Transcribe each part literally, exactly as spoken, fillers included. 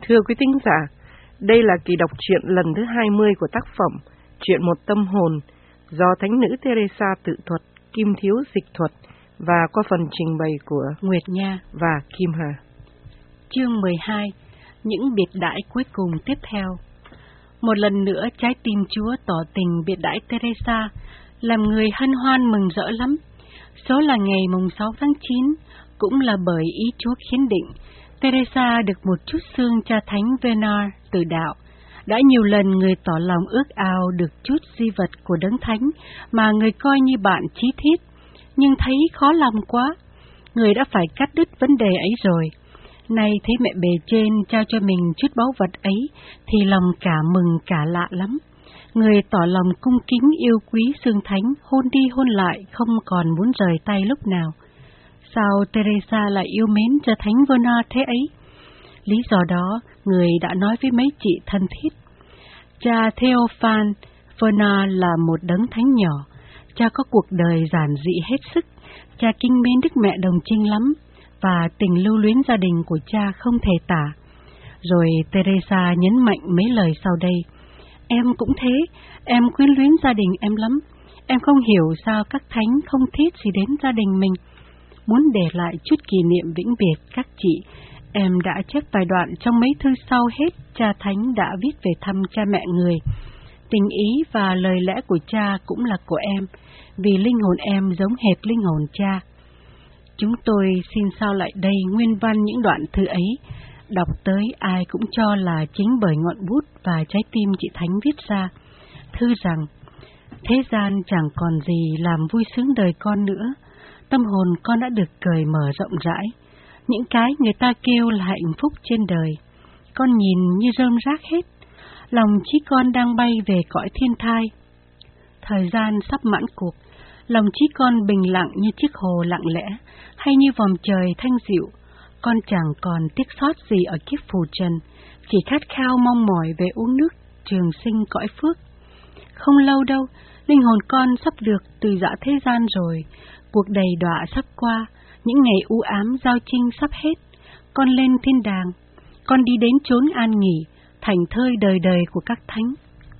Thưa quý thính giả, đây là kỳ đọc truyện lần thứ hai mươi của tác phẩm Chuyện một tâm hồn do Thánh nữ Teresa tự thuật, Kim Thiếu dịch thuật và qua phần trình bày của Nguyệt Nha và Kim Hà. Chương mười hai. Những biệt đãi cuối cùng tiếp theo. Một lần nữa trái tim Chúa tỏ tình biệt đãi Teresa, làm người hân hoan mừng rỡ lắm. Số là ngày mùng sáu tháng chín, cũng là bởi ý Chúa khiến định, Teresa được một chút xương cha thánh Bernard từ đạo. Đã nhiều lần người tỏ lòng ước ao được chút di vật của đấng thánh mà người coi như bạn chí thiết, nhưng thấy khó lòng quá. Người đã phải cắt đứt vấn đề ấy rồi. Nay thấy mẹ bề trên trao cho mình chút báu vật ấy, thì lòng cả mừng cả lạ lắm. Người tỏ lòng cung kính yêu quý xương thánh, hôn đi hôn lại, không còn muốn rời tay lúc nào. Sao Teresa lại yêu mến cho thánh Bernard thế ấy? Lý do đó, người đã nói với mấy chị thân thiết. Cha Theophan Bernard là một đấng thánh nhỏ. Cha có cuộc đời giản dị hết sức. Cha kính mến Đức Mẹ Đồng Trinh lắm, và tình lưu luyến gia đình của cha không thể tả. Rồi Teresa nhấn mạnh mấy lời sau đây. Em cũng thế, em quyến luyến gia đình em lắm. Em không hiểu sao các thánh không thiết gì đến gia đình mình. Muốn để lại chút kỷ niệm vĩnh biệt các chị, em đã chép vài đoạn trong mấy thư sau hết cha thánh đã viết về thăm cha mẹ người. Tình ý và lời lẽ của cha cũng là của em, vì linh hồn em giống hệt linh hồn cha. Chúng tôi xin sao lại đây nguyên văn những đoạn thư ấy, đọc tới ai cũng cho là chính bởi ngọn bút và trái tim chị Thánh viết ra. Thư rằng, thế gian chẳng còn gì làm vui sướng đời con nữa, tâm hồn con đã được cởi mở rộng rãi, những cái người ta kêu là hạnh phúc trên đời, con nhìn như rơm rác hết, lòng trí con đang bay về cõi thiên thai. Thời gian sắp mãn cuộc, lòng trí con bình lặng như chiếc hồ lặng lẽ, hay như vòm trời thanh dịu. Con chẳng còn tiếc sót gì ở kiếp phù trần, chỉ khát khao mong mỏi về uống nước trường sinh cõi phước. Không lâu đâu, linh hồn con sắp được từ giã thế gian rồi, cuộc đầy đọa sắp qua, những ngày u ám giao chinh sắp hết. Con lên thiên đàng, con đi đến chốn an nghỉ, thành thơi đời đời của các thánh.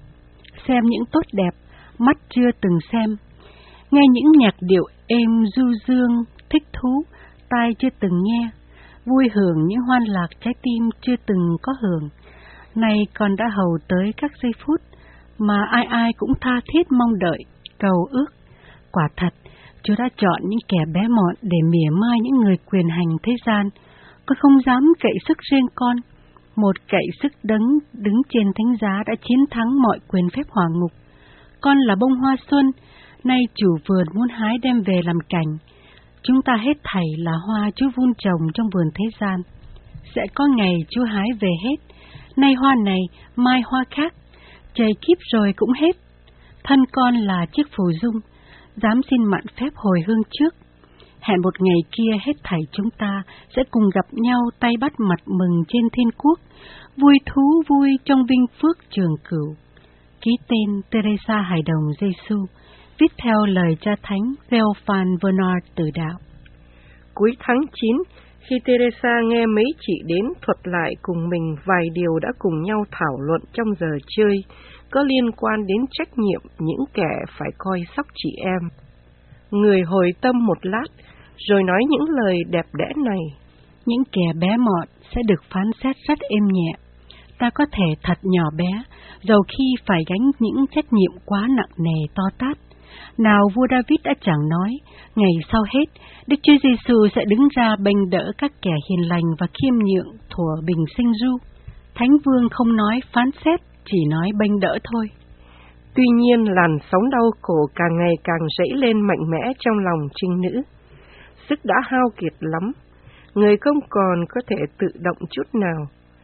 Xem những tốt đẹp, mắt chưa từng xem, nghe những nhạc điệu êm du dương, thích thú, tai chưa từng nghe, vui hưởng những hoan lạc trái tim chưa từng có hưởng. Nay con đã hầu tới các giây phút mà ai ai cũng tha thiết mong đợi, cầu ước. Quả thật, Chúa đã chọn những kẻ bé mọn để mỉa mai những người quyền hành thế gian. Con không dám cậy sức riêng con. Một cậy sức đấng đứng trên thánh giá đã chiến thắng mọi quyền phép hỏa ngục. Con là bông hoa xuân, nay chủ vườn muốn hái đem về làm cảnh. Chúng ta hết thảy là hoa Chúa vun trồng trong vườn thế gian. Sẽ có ngày Chúa hái về hết, nay hoa này, mai hoa khác, trời kiếp rồi cũng hết. Thân con là chiếc phù dung, dám xin mạn phép hồi hương trước. Hẹn một ngày kia hết thảy chúng ta sẽ cùng gặp nhau tay bắt mặt mừng trên thiên quốc, vui thú vui trong vinh phước trường cửu. Ký tên Teresa Hài Đồng Giêsu, viết theo lời cha thánh Theophan Bernard từ đạo. Cuối tháng chín, khi Teresa nghe mấy chị đến thuật lại cùng mình vài điều đã cùng nhau thảo luận trong giờ chơi, có liên quan đến trách nhiệm những kẻ phải coi sóc chị em. Người hồi tâm một lát, rồi nói những lời đẹp đẽ này. Những kẻ bé mọn sẽ được phán xét rất êm nhẹ. Ta có thể thật nhỏ bé, dầu khi phải gánh những trách nhiệm quá nặng nề to tát. Nào vua David đã chẳng nói, ngày sau hết, Đức Chúa Giêsu sẽ đứng ra bênh đỡ các kẻ hiền lành và khiêm nhượng thuở bình sinh ru. Thánh Vương không nói phán xét, chỉ nói bênh đỡ thôi. Tuy nhiên, làn sóng đau khổ càng ngày càng dấy lên mạnh mẽ trong lòng trinh nữ. Sức đã hao kiệt lắm, người không còn có thể tự động chút nào.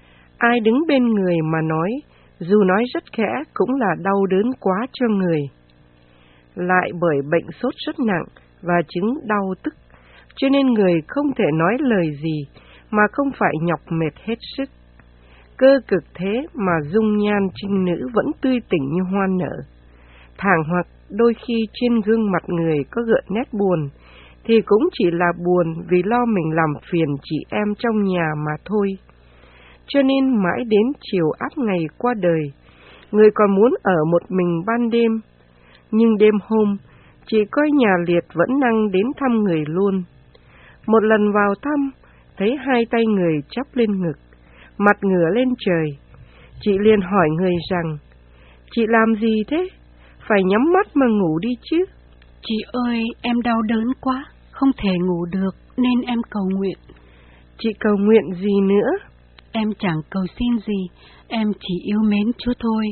Ai đứng bên người mà nói, dù nói rất khẽ cũng là đau đớn quá cho người. Lại bởi bệnh sốt rất nặng và chứng đau tức, cho nên người không thể nói lời gì mà không phải nhọc mệt hết sức. Cơ cực thế mà dung nhan trinh nữ vẫn tươi tỉnh như hoa nở. Thảng hoặc đôi khi trên gương mặt người có gợn nét buồn, thì cũng chỉ là buồn vì lo mình làm phiền chị em trong nhà mà thôi. cho nên mãi đến chiều áp ngày qua đời, người còn muốn ở một mình ban đêm. Nhưng đêm hôm, chị coi nhà liệt vẫn năng đến thăm người luôn. Một lần vào thăm, thấy hai tay người chắp lên ngực, mặt ngửa lên trời. Chị liền hỏi người rằng, chị làm gì thế? Phải nhắm mắt mà ngủ đi chứ. Chị ơi, em đau đớn quá, không thể ngủ được nên em cầu nguyện. Chị cầu nguyện gì nữa? Em chẳng cầu xin gì, em chỉ yêu mến Chúa thôi.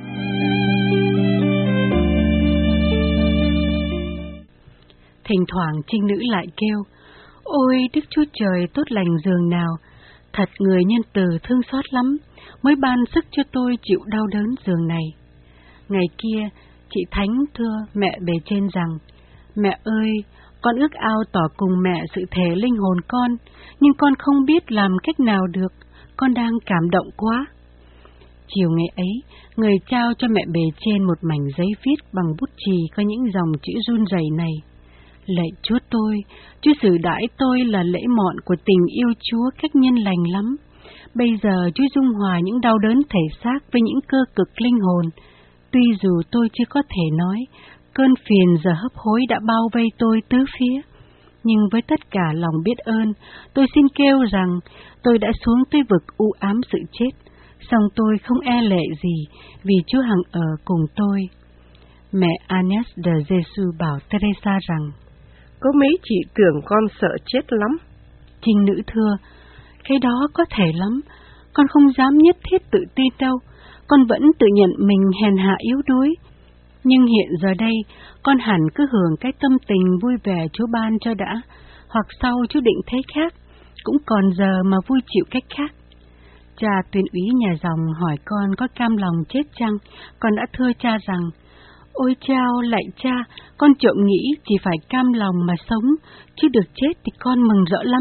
Thỉnh thoảng trinh nữ lại kêu, ôi Đức Chúa Trời tốt lành dường nào, thật người nhân từ thương xót lắm, mới ban sức cho tôi chịu đau đớn dường này. Ngày kia, chị Thánh thưa mẹ bề trên rằng, mẹ ơi, con ước ao tỏ cùng mẹ sự thề linh hồn con, nhưng con không biết làm cách nào được, con đang cảm động quá. Chiều ngày ấy, người trao cho mẹ bề trên một mảnh giấy viết bằng bút chì có những dòng chữ run rẩy này. Lạy Chúa tôi, Chúa xử đãi tôi là lễ mọn của tình yêu Chúa cách nhân lành lắm. Bây giờ Chúa dung hòa những đau đớn thể xác với những cơ cực linh hồn. Tuy dù tôi chưa có thể nói, cơn phiền giờ hấp hối đã bao vây tôi tứ phía. Nhưng với tất cả lòng biết ơn, tôi xin kêu rằng tôi đã xuống tới vực u ám sự chết, song tôi không e lệ gì vì Chúa hằng ở cùng tôi. Mẹ Agnes de Jesus bảo Teresa rằng, có mấy chị tưởng con sợ chết lắm. Trinh nữ thưa, cái đó có thể lắm, con không dám nhất thiết tự tin đâu, con vẫn tự nhận mình hèn hạ yếu đuối. Nhưng hiện giờ đây, con hẳn cứ hưởng cái tâm tình vui vẻ Chúa ban cho đã, hoặc sau Chúa định thế khác, cũng còn giờ mà vui chịu cách khác. Cha tuyên úy nhà dòng hỏi con có cam lòng chết chăng, con đã thưa cha rằng, ôi chao, lạy cha, con trộm nghĩ chỉ phải cam lòng mà sống, chứ được chết thì con mừng rỡ lắm.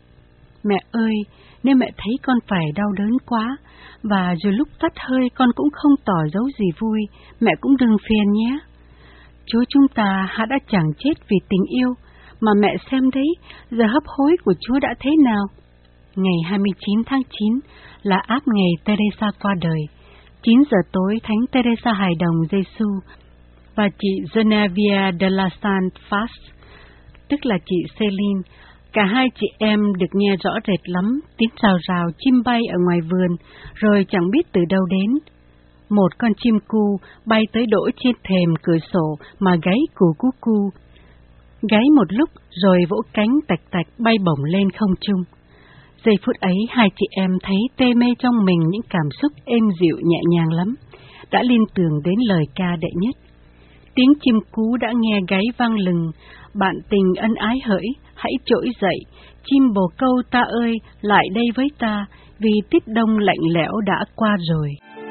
Mẹ ơi, nếu mẹ thấy con phải đau đớn quá, và rồi lúc tắt hơi con cũng không tỏ dấu gì vui, mẹ cũng đừng phiền nhé. Chúa chúng ta đã đã chẳng chết vì tình yêu, mà mẹ xem đấy, giờ hấp hối của Chúa đã thế nào. Ngày hai mươi chín tháng chín là áp ngày Teresa qua đời. chín giờ tối Thánh Teresa Hài Đồng Giêsu và chị Genevieve de la Sainte Face, tức là chị Céline, cả hai chị em được nghe rõ rệt lắm tiếng rào rào chim bay ở ngoài vườn, rồi chẳng biết từ đâu đến. Một con chim cu bay tới đỗ trên thềm cửa sổ mà gáy cù cú cu. Gáy một lúc rồi vỗ cánh tạch tạch bay bổng lên không trung. Giây phút ấy hai chị em thấy tê mê trong mình những cảm xúc êm dịu nhẹ nhàng lắm, đã liên tưởng đến lời ca đệ nhất. Tiếng chim cú đã nghe gáy vang lừng, bạn tình ân ái hỡi, hãy trỗi dậy, chim bồ câu ta ơi, lại đây với ta, vì tiết đông lạnh lẽo đã qua rồi.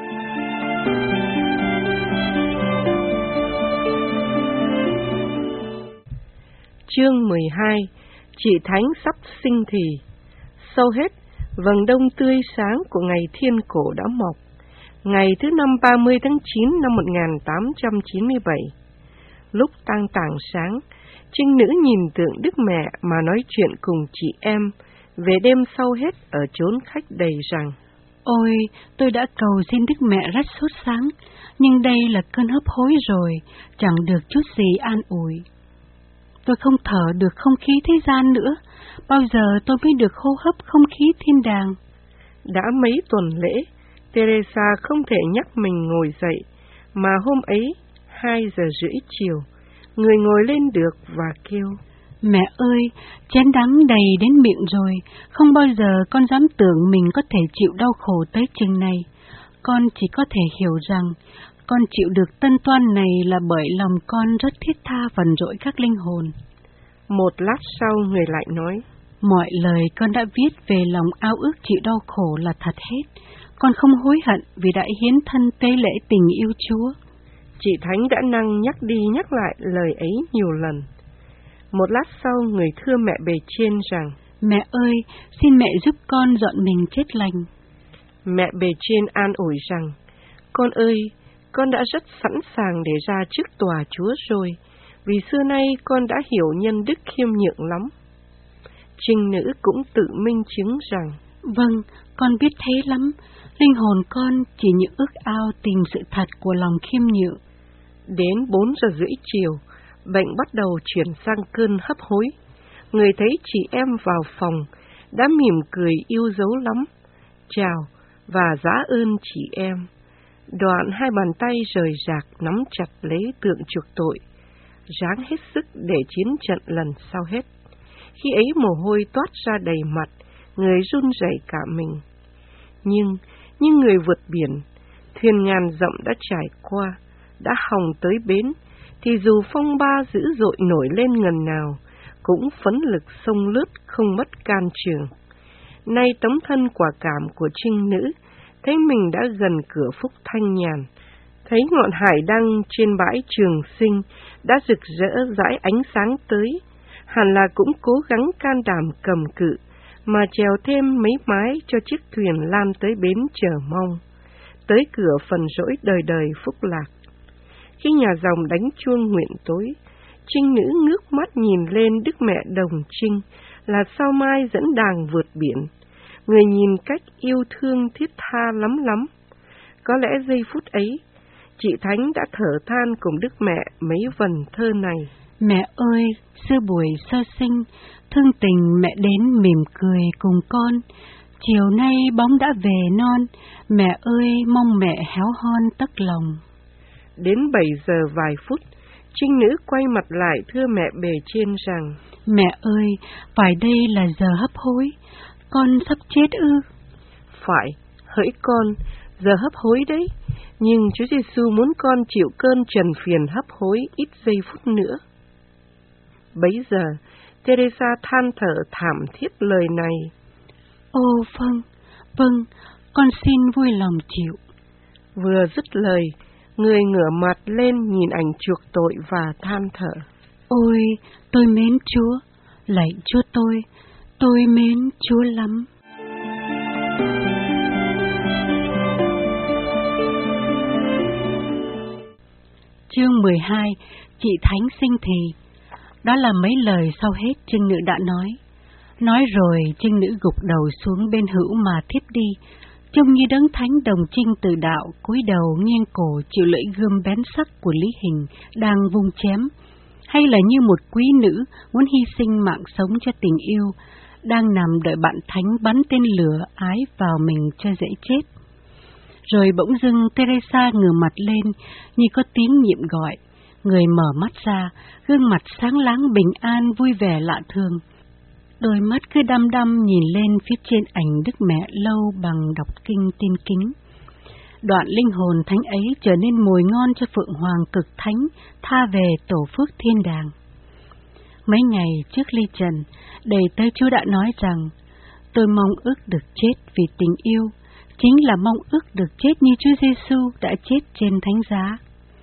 Chương mười hai. Chị Thánh sắp sinh thì. Sau hết, vầng đông tươi sáng của ngày thiên cổ đã mọc. Ngày thứ năm ba mươi tháng chín năm một nghìn tám trăm chín mươi bảy. Lúc tang tảng sáng, trinh nữ nhìn tượng Đức Mẹ mà nói chuyện cùng chị em về đêm sau hết ở chốn khách đầy rằng: Ôi, tôi đã cầu xin Đức Mẹ rất sốt sáng, nhưng đây là cơn hấp hối rồi, chẳng được chút gì an ủi. Tôi không thở được không khí thế gian nữa, bao giờ tôi mới được hô hấp không khí thiên đàng. Đã mấy tuần lễ, Teresa không thể nhắc mình ngồi dậy, mà hôm ấy, hai giờ rưỡi chiều, người ngồi lên được và kêu: Mẹ ơi, chén đắng đầy đến miệng rồi, không bao giờ con dám tưởng mình có thể chịu đau khổ tới chừng này. Con chỉ có thể hiểu rằng, con chịu được tân toan này là bởi lòng con rất thiết tha vần rỗi các linh hồn. Một lát sau người lại nói: Mọi lời con đã viết về lòng ao ước chịu đau khổ là thật hết. Con không hối hận vì đã hiến thân tế lễ tình yêu Chúa. Chị Thánh đã năng nhắc đi nhắc lại lời ấy nhiều lần. Một lát sau người thưa mẹ bề trên rằng: Mẹ ơi, xin mẹ giúp con dọn mình chết lành. Mẹ bề trên an ủi rằng: Con ơi, con đã rất sẵn sàng để ra trước tòa Chúa rồi, vì xưa nay con đã hiểu nhân đức khiêm nhượng lắm. Trinh nữ cũng tự minh chứng rằng: Vâng, con biết thế lắm. Linh hồn con chỉ những ước ao tìm sự thật của lòng khiêm nhượng. Đến bốn giờ rưỡi chiều, bệnh bắt đầu chuyển sang cơn hấp hối. Người thấy chị em vào phòng, đã mỉm cười yêu dấu lắm. Chào và giá ơn chị em. Đoạn hai bàn tay rời rạc nắm chặt lấy tượng chuộc tội, ráng hết sức để chiến trận lần sau hết. Khi ấy mồ hôi toát ra đầy mặt, người run rẩy cả mình. Nhưng, như người vượt biển, thuyền ngàn dặm đã trải qua, đã hòng tới bến, thì dù phong ba dữ dội nổi lên ngần nào, cũng phấn lực sông lướt không mất can trường. Nay tấm thân quả cảm của trinh nữ, thấy mình đã gần cửa phúc thanh nhàn, thấy ngọn hải đăng trên bãi Trường Sinh đã rực rỡ rãi ánh sáng tới, hẳn là cũng cố gắng can đảm cầm cự, mà chèo thêm mấy mái cho chiếc thuyền lan tới bến chờ mong, tới cửa phần rỗi đời đời phúc lạc. Khi nhà dòng đánh chuông nguyện tối, trinh nữ ngước mắt nhìn lên Đức Mẹ Đồng Trinh là sao mai dẫn đàng vượt biển. Người nhìn cách yêu thương thiết tha lắm lắm. Có lẽ giây phút ấy, chị Thánh đã thở than cùng Đức Mẹ mấy vần thơ này. Mẹ ơi, xưa buổi sơ sinh, thương tình mẹ đến mỉm cười cùng con. Chiều nay bóng đã về non, mẹ ơi mong mẹ héo hon tấc lòng. Đến bảy giờ vài phút, trinh nữ quay mặt lại thưa mẹ bề trên rằng: Mẹ ơi, phải đây là giờ hấp hối, con sắp chết ư? Phải, hỡi con, giờ hấp hối đấy, nhưng Chúa Giêsu muốn con chịu cơn trần phiền hấp hối ít giây phút nữa. Bấy giờ, Teresa than thở thảm thiết lời này: Ô vâng, vâng, con xin vui lòng chịu. Vừa dứt lời, người ngửa mặt lên nhìn ảnh chuộc tội và than thở: Ôi, tôi mến Chúa, lạy Chúa tôi, tôi mến Chúa lắm. Chương mười hai, chị Thánh sinh thì. Đó là mấy lời sau hết trinh nữ đã nói. Nói rồi, trinh nữ gục đầu xuống bên hữu mà thiếp đi, trông như đấng thánh đồng trinh từ đạo, cúi đầu nghiêng cổ chịu lưỡi gươm bén sắc của Lý Hình đang vung chém, hay là như một quý nữ muốn hy sinh mạng sống cho tình yêu, đang nằm đợi bạn thánh bắn tên lửa ái vào mình cho dễ chết. Rồi bỗng dưng Teresa ngửa mặt lên như có tiếng nhiệm gọi. Người mở mắt ra, gương mặt sáng láng bình an vui vẻ lạ thường. Đôi mắt cứ đăm đăm nhìn lên phía trên ảnh Đức Mẹ lâu bằng đọc kinh tin kính. Đoạn linh hồn thánh ấy trở nên mồi ngon cho Phượng Hoàng cực thánh tha về tổ phước thiên đàng. Mấy ngày trước ly trần, đầy tớ Chúa đã nói rằng: Tôi mong ước được chết vì tình yêu, chính là mong ước được chết như Chúa Giêsu đã chết trên thánh giá.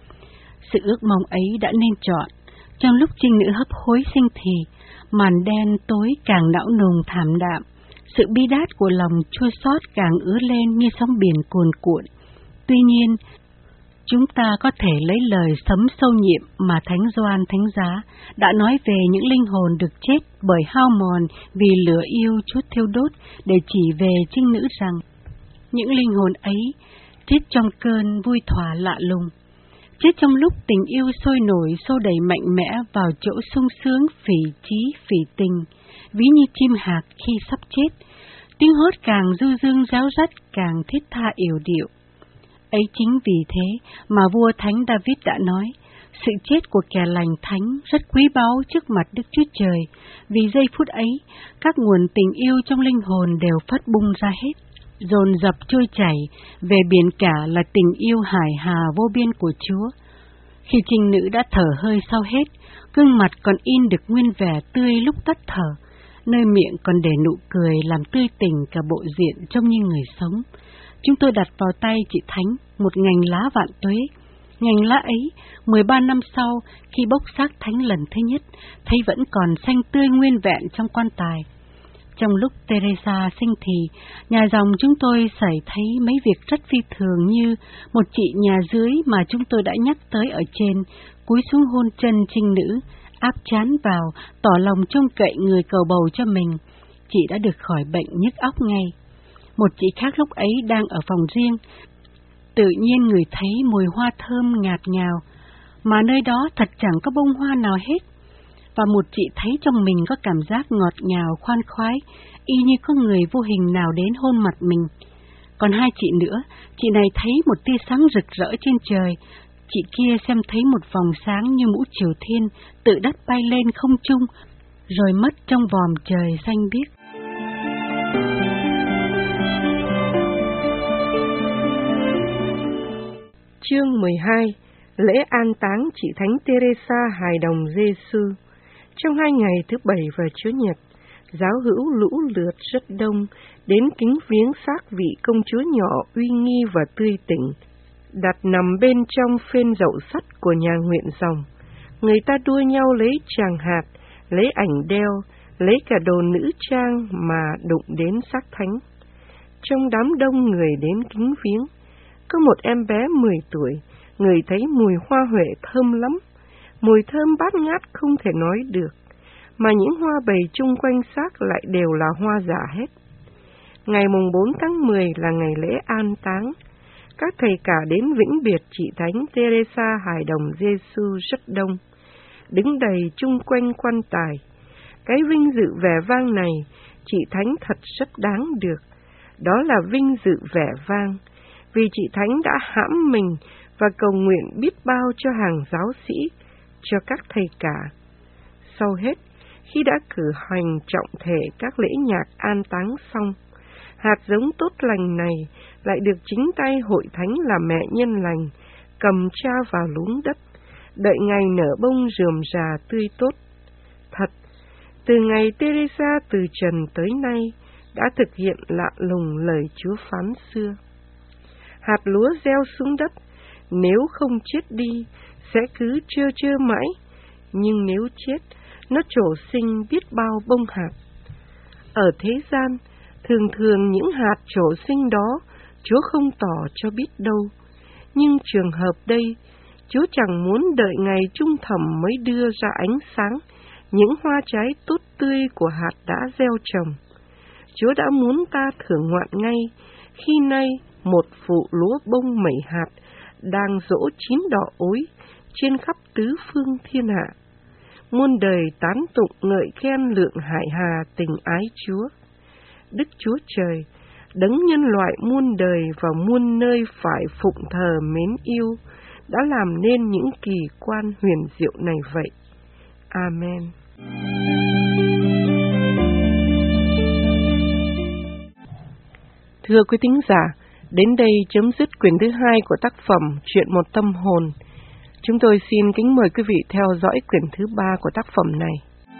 Sự ước mong ấy đã nên chọn. Trong lúc trinh nữ hấp hối sinh thì, màn đen tối càng não nùng thảm đạm, sự bi đát của lòng chua xót càng ứa lên như sóng biển cuồn cuộn. Tuy nhiên, chúng ta có thể lấy lời sấm sâu nhiệm mà Thánh Gioan Thánh Giá đã nói về những linh hồn được chết bởi hao mòn vì lửa yêu Chúa thiêu đốt để chỉ về trinh nữ rằng: những linh hồn ấy chết trong cơn vui thỏa lạ lùng, chết trong lúc tình yêu sôi nổi xô đầy mạnh mẽ vào chỗ sung sướng phỉ trí phỉ tình, ví như chim hạc khi sắp chết, tiếng hót càng du dương réo rắt càng thiết tha yểu điệu. Ấy chính vì thế mà vua Thánh David đã nói, sự chết của kẻ lành thánh rất quý báu trước mặt Đức Chúa Trời, vì giây phút ấy, các nguồn tình yêu trong linh hồn đều phát bung ra hết, dồn dập trôi chảy về biển cả là tình yêu hải hà vô biên của Chúa. Khi trinh nữ đã thở hơi sau hết, gương mặt còn in được nguyên vẻ tươi lúc tắt thở, nơi miệng còn để nụ cười làm tươi tỉnh cả bộ diện trông như người sống. Chúng tôi đặt vào tay chị Thánh một nhành lá vạn tuế. Nhành lá ấy, mười ba năm sau, khi bốc xác Thánh lần thứ nhất, thấy vẫn còn xanh tươi nguyên vẹn trong quan tài. Trong lúc Teresa sinh thì, nhà dòng chúng tôi xảy thấy mấy việc rất phi thường như một chị nhà dưới mà chúng tôi đã nhắc tới ở trên, cúi xuống hôn chân trinh nữ, áp trán vào, tỏ lòng trông cậy người cầu bầu cho mình. Chị đã được khỏi bệnh nhức óc ngay. Một chị khác lúc ấy đang ở phòng riêng, tự nhiên người thấy mùi hoa thơm ngạt ngào, mà nơi đó thật chẳng có bông hoa nào hết. Và một chị thấy trong mình có cảm giác ngọt ngào khoan khoái, y như có người vô hình nào đến hôn mặt mình. Còn hai chị nữa, chị này thấy một tia sáng rực rỡ trên trời, chị kia xem thấy một vòng sáng như mũ triều thiên tự đất bay lên không trung, rồi mất trong vòm trời xanh biếc. Chương mười hai. Lễ an táng chị Thánh Teresa Hài Đồng Giêsu. Trong hai ngày thứ Bảy và Chủ nhật, giáo hữu lũ lượt rất đông đến kính viếng xác vị công chúa nhỏ uy nghi và tươi tỉnh, đặt nằm bên trong phên dậu sắt của nhà nguyện dòng. Người ta đua nhau lấy tràng hạt, lấy ảnh đeo, lấy cả đồ nữ trang mà đụng đến xác thánh. Trong đám đông người đến kính viếng, có một em bé mười tuổi, người thấy mùi hoa huệ thơm lắm, mùi thơm bát ngát không thể nói được, mà những hoa bầy chung quanh xác lại đều là hoa giả hết. Ngày mùng bốn tháng mười là ngày lễ an táng. Các thầy cả đến vĩnh biệt chị Thánh Teresa Hài Đồng Giêsu rất đông, đứng đầy chung quanh quan tài. Cái vinh dự vẻ vang này, chị Thánh thật rất đáng được. Đó là vinh dự vẻ vang, vì chị Thánh đã hãm mình và cầu nguyện biết bao cho hàng giáo sĩ, cho các thầy cả. Sau hết, khi đã cử hành trọng thể các lễ nhạc an táng xong, hạt giống tốt lành này lại được chính tay hội thánh là mẹ nhân lành cầm tra vào luống đất, đợi ngày nở bông rườm rà tươi tốt. Thật, từ ngày Teresa từ trần tới nay đã thực hiện lạ lùng lời Chúa phán xưa. Hạt lúa gieo xuống đất, nếu không chết đi, sẽ cứ trơ trơ mãi, nhưng nếu chết, nó trổ sinh biết bao bông hạt. Ở thế gian, thường thường những hạt trổ sinh đó, Chúa không tỏ cho biết đâu. Nhưng trường hợp đây, Chúa chẳng muốn đợi ngày trung thẩm mới đưa ra ánh sáng những hoa trái tốt tươi của hạt đã gieo trồng. Chúa đã muốn ta thưởng ngoạn ngay, khi nay một vụ lúa bông mẩy hạt đang dỗ chín đỏ ối trên khắp tứ phương thiên hạ. Muôn đời tán tụng ngợi khen lượng hải hà tình ái Chúa. Đức Chúa Trời, đấng nhân loại muôn đời và muôn nơi phải phụng thờ mến yêu, đã làm nên những kỳ quan huyền diệu này vậy. Amen. Thưa quý thính giả, đến đây chấm dứt quyển thứ hai của tác phẩm Chuyện một tâm hồn. Chúng tôi xin kính mời quý vị theo dõi quyển thứ ba của tác phẩm này.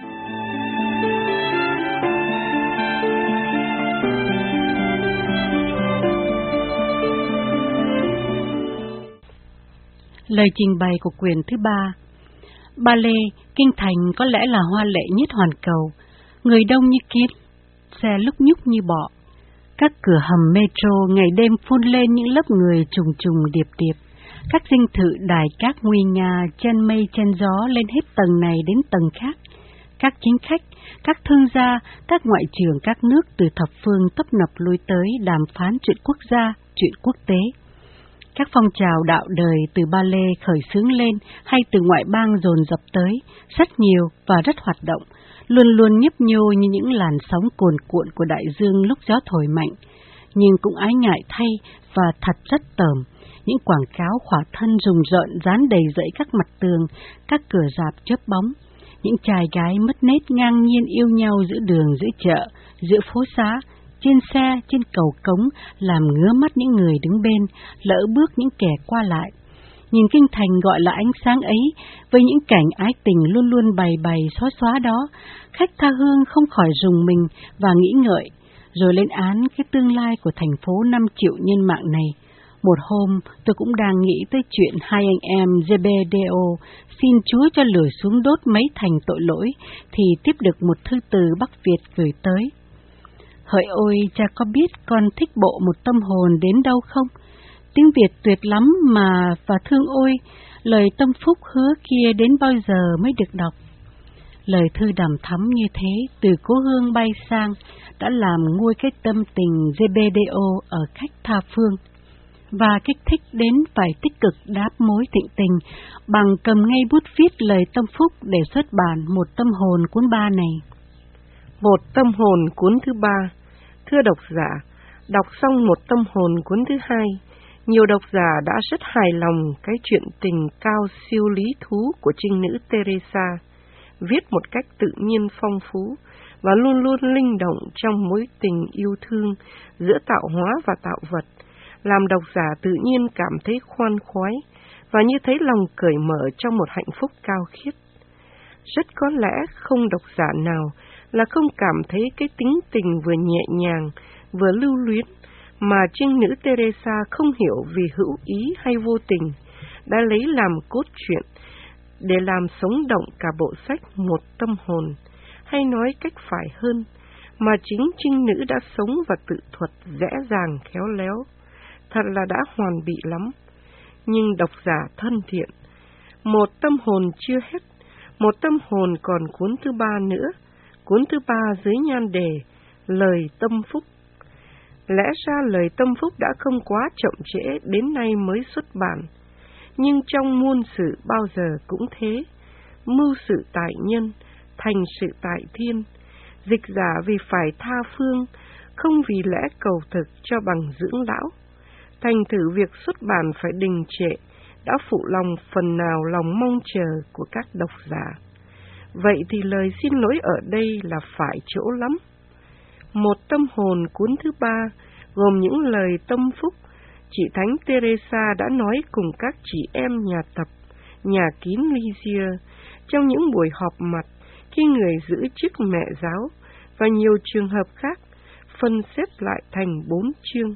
Lời trình bày của quyển thứ ba. Ba Lê, kinh thành có lẽ là hoa lệ nhất hoàn cầu, người đông như kiến, xe lúc nhúc như bọ. Các cửa hầm metro ngày đêm phun lên những lớp người trùng trùng điệp điệp. Các dinh thự đài cát nguy nga, chân mây chân gió lên hết tầng này đến tầng khác. Các chính khách, các thương gia, các ngoại trưởng các nước từ thập phương tấp nập lui tới đàm phán chuyện quốc gia, chuyện quốc tế. Các phong trào đạo đời từ Ba Lê khởi xướng lên hay từ ngoại bang dồn dập tới, rất nhiều và rất hoạt động, luôn luôn nhấp nhô như những làn sóng cuồn cuộn của đại dương lúc gió thổi mạnh, nhưng cũng ái ngại thay và thật rất tởm. Những quảng cáo khỏa thân rùng rợn dán đầy dãy các mặt tường, các cửa rạp chớp bóng, những trai gái mất nết ngang nhiên yêu nhau giữa đường, giữa chợ, giữa phố xá, trên xe, trên cầu cống, làm ngứa mắt những người đứng bên, lỡ bước những kẻ qua lại. Nhìn kinh thành gọi là ánh sáng ấy, với những cảnh ái tình luôn luôn bày bày xóa xóa đó, khách tha hương không khỏi rùng mình và nghĩ ngợi, rồi lên án cái tương lai của thành phố năm triệu nhân mạng này. Một hôm, tôi cũng đang nghĩ tới chuyện hai anh em Zebedeo xin Chúa cho lửa xuống đốt mấy thành tội lỗi, thì tiếp được một thư từ Bắc Việt gửi tới. Hỡi ôi, cha có biết con thích bộ một tâm hồn đến đâu không? Tiếng Việt tuyệt lắm mà, và thương ôi, lời tâm phúc hứa kia đến bao giờ mới được đọc? Lời thư đằm thắm như thế từ cố hương bay sang đã làm nguôi cái tâm tình Zebedeo ở khách tha phương, và kích thích đến phải tích cực đáp mối thịnh tình bằng cầm ngay bút viết lời tâm phúc để xuất bản một tâm hồn cuốn ba này. Một tâm hồn cuốn thứ ba. Thưa độc giả, đọc xong một tâm hồn cuốn thứ hai, nhiều độc giả đã rất hài lòng cái chuyện tình cao siêu lý thú của trinh nữ Teresa, viết một cách tự nhiên phong phú và luôn luôn linh động trong mối tình yêu thương giữa tạo hóa và tạo vật, làm độc giả tự nhiên cảm thấy khoan khoái và như thấy lòng cởi mở trong một hạnh phúc cao khiết. Rất có lẽ không độc giả nào là không cảm thấy cái tính tình vừa nhẹ nhàng, vừa lưu luyến mà trinh nữ Teresa không hiểu vì hữu ý hay vô tình đã lấy làm cốt truyện để làm sống động cả bộ sách Một Tâm Hồn, hay nói cách phải hơn, mà chính trinh nữ đã sống và tự thuật dễ dàng khéo léo, thật là đã hoàn bị lắm. Nhưng độc giả thân thiện, Một Tâm Hồn chưa hết, Một Tâm Hồn còn cuốn thứ ba nữa, cuốn thứ ba dưới nhan đề Lời Tâm Phúc. Lẽ ra Lời Tâm Phúc đã không quá chậm trễ đến nay mới xuất bản, nhưng trong muôn sự bao giờ cũng thế, mưu sự tại nhân, thành sự tại thiên. Dịch giả vì phải tha phương, không vì lẽ cầu thực cho bằng dưỡng lão. Thành thử việc xuất bản phải đình trệ, đã phụ lòng phần nào lòng mong chờ của các độc giả. Vậy thì lời xin lỗi ở đây là phải chỗ lắm. Một Tâm Hồn cuốn thứ ba gồm những lời tâm phúc chị Thánh Teresa đã nói cùng các chị em nhà tập, nhà kín Lysia trong những buổi họp mặt khi người giữ chức mẹ giáo, và nhiều trường hợp khác, phân xếp lại thành bốn chương.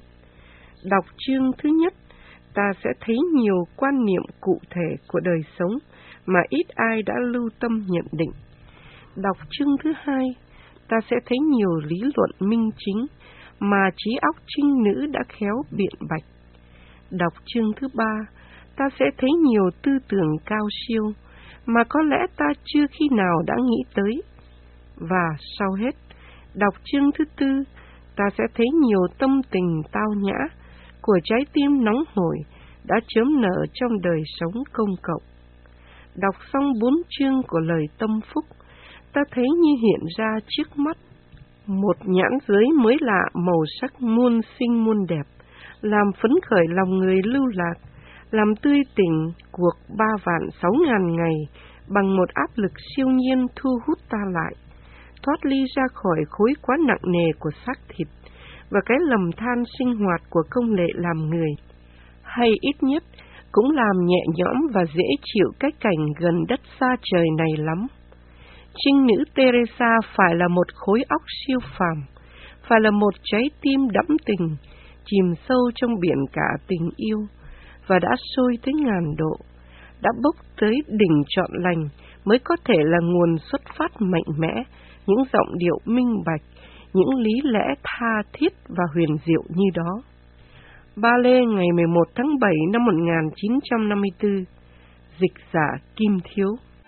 Đọc chương thứ nhất, ta sẽ thấy nhiều quan niệm cụ thể của đời sống mà ít ai đã lưu tâm nhận định. Đọc chương thứ hai, ta sẽ thấy nhiều lý luận minh chính mà trí óc trinh nữ đã khéo biện bạch. Đọc chương thứ ba, ta sẽ thấy nhiều tư tưởng cao siêu mà có lẽ ta chưa khi nào đã nghĩ tới. Và sau hết, đọc chương thứ tư, ta sẽ thấy nhiều tâm tình tao nhã của trái tim nóng hổi đã chớm nở trong đời sống công cộng. Đọc xong bốn chương của lời tâm phúc, ta thấy như hiện ra trước mắt một nhãn giới mới lạ màu sắc muôn xinh muôn đẹp, làm phấn khởi lòng người lưu lạc, làm tươi tỉnh cuộc ba vạn sáu ngàn ngày bằng một áp lực siêu nhiên thu hút ta lại, thoát ly ra khỏi khối quá nặng nề của xác thịt và cái lầm than sinh hoạt của công lệ làm người, hay ít nhất cũng làm nhẹ nhõm và dễ chịu cái cảnh gần đất xa trời này lắm. Trinh nữ Teresa phải là một khối óc siêu phàm, phải là một trái tim đẫm tình, chìm sâu trong biển cả tình yêu, và đã sôi tới ngàn độ, đã bốc tới đỉnh trọn lành mới có thể là nguồn xuất phát mạnh mẽ, những giọng điệu minh bạch, những lý lẽ tha thiết và huyền diệu như đó. Ba Lê ngày mười một tháng bảy năm một nghìn chín trăm năm mươi tư, dịch giả Kim Thiếu.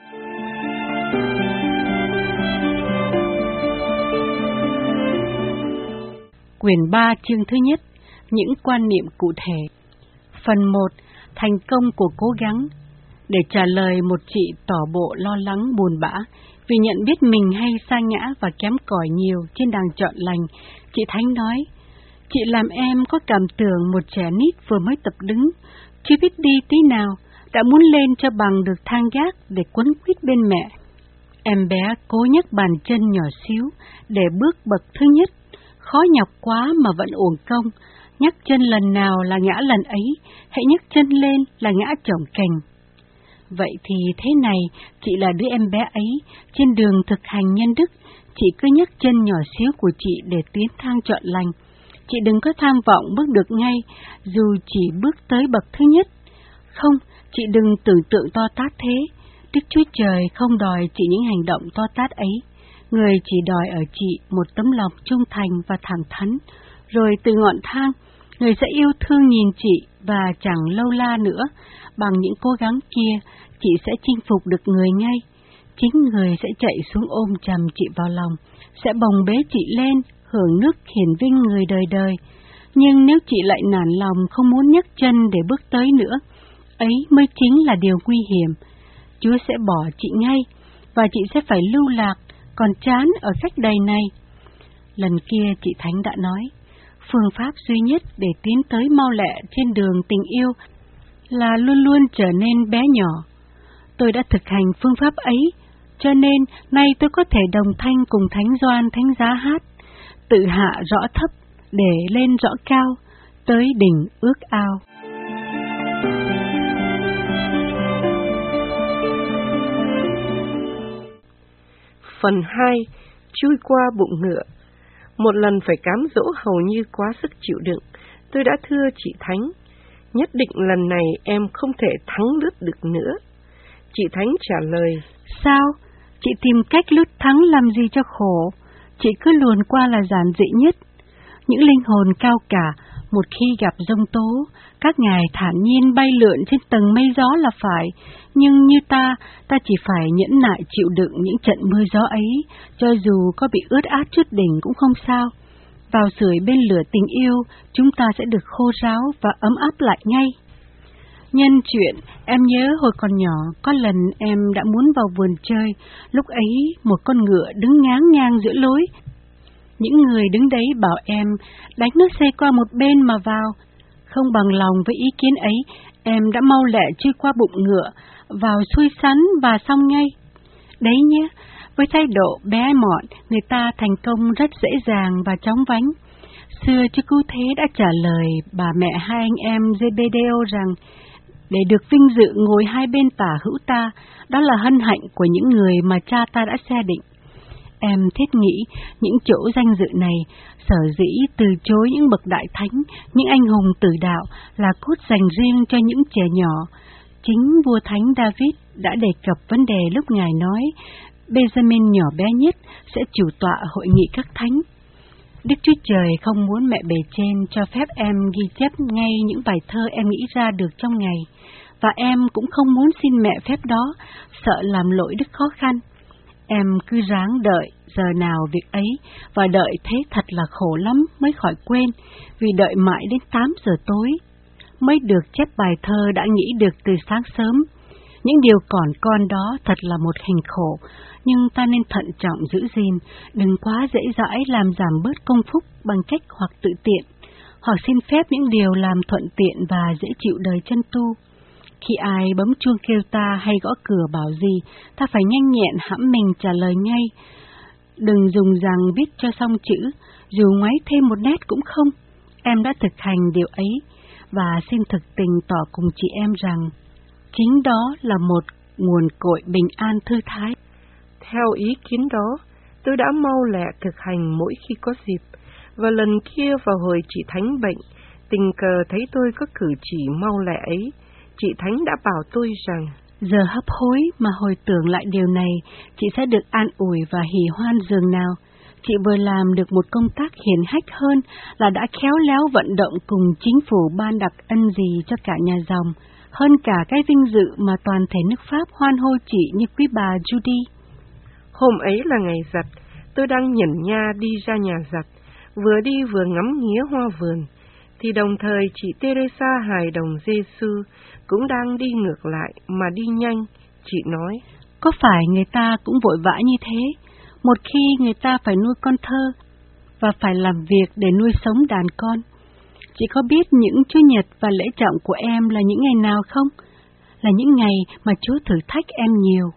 Quyển ba chương thứ nhất, những quan niệm cụ thể. Phần một, thành công của cố gắng. Để trả lời một chị tỏ bộ lo lắng buồn bã vì nhận biết mình hay sa ngã và kém cỏi nhiều trên đàng chọn lành, chị Thánh nói: chị làm em có cảm tưởng một trẻ nít vừa mới tập đứng, chưa biết đi tí nào, đã muốn lên cho bằng được thang gác để quấn quýt bên mẹ. Em bé cố nhấc bàn chân nhỏ xíu để bước bậc thứ nhất, khó nhọc quá mà vẫn uổng công, nhấc chân lần nào là ngã lần ấy, hãy nhấc chân lên là ngã chổng cành. Vậy thì thế này, chị là đứa em bé ấy, trên đường thực hành nhân đức, chị cứ nhấc chân nhỏ xíu của chị để tiến thang chọn lành. Chị đừng có tham vọng bước được ngay, dù chỉ bước tới bậc thứ nhất. Không, chị đừng tưởng tượng to tát thế. Đức Chúa Trời không đòi chị những hành động to tát ấy. Người chỉ đòi ở chị một tấm lòng trung thành và thẳng thắn. Rồi từ ngọn thang, người sẽ yêu thương nhìn chị và chẳng lâu la nữa, bằng những cố gắng kia, chị sẽ chinh phục được người ngay. chính người sẽ chạy xuống ôm chầm chị vào lòng, sẽ bồng bế chị lên, hưởng nước hiển vinh người đời đời. Nhưng nếu chị lại nản lòng không muốn nhấc chân để bước tới nữa, ấy mới chính là điều nguy hiểm. Chúa sẽ bỏ chị ngay, và chị sẽ phải lưu lạc, còn chán ở cách đầy này. Lần kia chị Thánh đã nói, phương pháp duy nhất để tiến tới mau lẹ trên đường tình yêu là luôn luôn trở nên bé nhỏ. Tôi đã thực hành phương pháp ấy, cho nên nay tôi có thể đồng thanh cùng Thánh Gioan Thánh Giá hát, tự hạ rõ thấp, để lên rõ cao, tới đỉnh ước ao. Phần hai. Chui qua bụng ngựa. Một lần phải cám dỗ hầu như quá sức chịu đựng, tôi đã thưa chị Thánh, nhất định lần này em không thể thắng lướt được nữa. Chị Thánh trả lời, sao? Chị tìm cách lướt thắng làm gì cho khổ, chị cứ luồn qua là giản dị nhất. Những linh hồn cao cả, một khi gặp giông tố, các ngài thản nhiên bay lượn trên tầng mây gió là phải, nhưng như ta, ta chỉ phải nhẫn nại chịu đựng những trận mưa gió ấy, cho dù có bị ướt át chút đỉnh cũng không sao. Vào sưởi bên lửa tình yêu, chúng ta sẽ được khô ráo và ấm áp lại ngay. Nhân chuyện, em nhớ hồi còn nhỏ, có lần em đã muốn vào vườn chơi, lúc ấy một con ngựa đứng ngáng ngang giữa lối. Những người đứng đấy bảo em đánh nó xe qua một bên mà vào. Không bằng lòng với ý kiến ấy, em đã mau lẹ chui qua bụng ngựa, vào xuôi sắn và xong ngay. Đấy nhé, với thái độ bé mọn, người ta thành công rất dễ dàng và chóng vánh. Xưa Chúa Cứu Thế đã trả lời bà mẹ hai anh em Zebedeo rằng, để được vinh dự ngồi hai bên tả hữu ta, đó là hân hạnh của những người mà cha ta đã xe định. Em thiết nghĩ những chỗ danh dự này, sở dĩ từ chối những bậc đại thánh, những anh hùng tử đạo là cốt dành riêng cho những trẻ nhỏ. Chính vua thánh David đã đề cập vấn đề lúc ngài nói, Benjamin nhỏ bé nhất sẽ chủ tọa hội nghị các thánh. Đức Chúa Trời không muốn mẹ bề trên cho phép em ghi chép ngay những bài thơ em nghĩ ra được trong ngày, và em cũng không muốn xin mẹ phép đó, sợ làm lỗi đức khó khăn. Em cứ ráng đợi giờ nào việc ấy, và đợi thế thật là khổ lắm mới khỏi quên, vì đợi mãi đến tám giờ tối mới được chép bài thơ đã nghĩ được từ sáng sớm. Những điều còn con đó thật là một hình khổ, nhưng ta nên thận trọng giữ gìn, đừng quá dễ dãi làm giảm bớt công phúc bằng cách hoặc tự tiện, hoặc xin phép những điều làm thuận tiện và dễ chịu đời chân tu. Khi ai bấm chuông kêu ta hay gõ cửa bảo gì, ta phải nhanh nhẹn hãm mình trả lời ngay. Đừng dùng rằng viết cho xong chữ, dù ngoáy thêm một nét cũng không. Em đã thực hành điều ấy, và xin thực tình tỏ cùng chị em rằng, chính đó là một nguồn cội bình an thư thái. Theo ý kiến đó, tôi đã mau lẹ thực hành mỗi khi có dịp, và lần kia vào hồi chị Thánh bệnh, tình cờ thấy tôi có cử chỉ mau lẹ ấy, chị Thánh đã bảo tôi rằng, giờ hấp hối mà hồi tưởng lại điều này, chị sẽ được an ủi và hỉ hoan dường nào. Chị vừa làm được một công tác hiển hách hơn là đã khéo léo vận động cùng chính phủ ban đặc ân gì cho cả nhà dòng, hơn cả cái vinh dự mà toàn thể nước Pháp hoan hô chị như quý bà Judy. Hôm ấy là ngày giặt, tôi đang nhẩn nha đi ra nhà giặt, vừa đi vừa ngắm nghía hoa vườn, thì đồng thời chị Teresa hài đồng Giêsu cũng đang đi ngược lại mà đi nhanh. Chị nói, có phải người ta cũng vội vã như thế, một khi người ta phải nuôi con thơ và phải làm việc để nuôi sống đàn con? Chị có biết những Chúa Nhật và lễ trọng của em là những ngày nào không? Là những ngày mà Chúa thử thách em nhiều.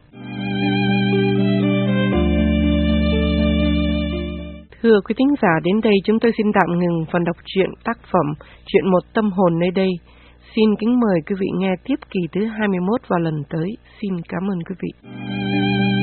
Thưa quý thính giả, đến đây chúng tôi xin tạm ngừng phần đọc truyện tác phẩm Chuyện Một Tâm Hồn nơi đây. Xin kính mời quý vị nghe tiếp kỳ thứ hai mươi mốt vào lần tới. Xin cảm ơn quý vị.